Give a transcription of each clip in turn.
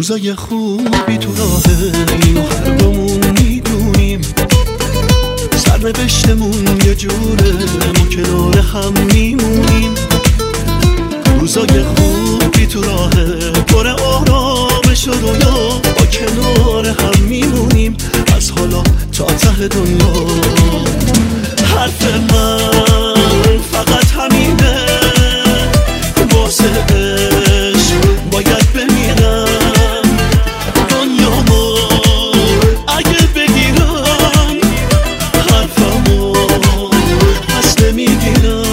روزای خوبی تو راهه، اینو هر دومون میدونیم. سرنوشتمون یه جوره، ما کنار هم میمونیم. روزای خوبی تو راهه، پر آرامش و رویا، با کنار هم میمونیم. از حالا تا ته دنیا حرف من فقط همینه، واسه عشق باید بمیرم. دنیامو اگه بگیرم، حرفمو پس نمیگیرم.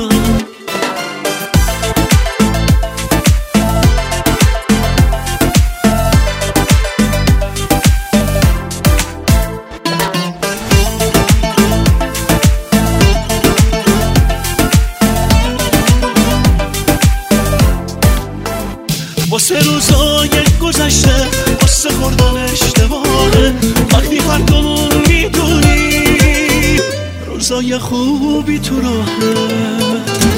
واسه روزای گذشته، واسه خوردن اشتباهه، وقتی هر دومون میدونی روزای خوبی تو راهه.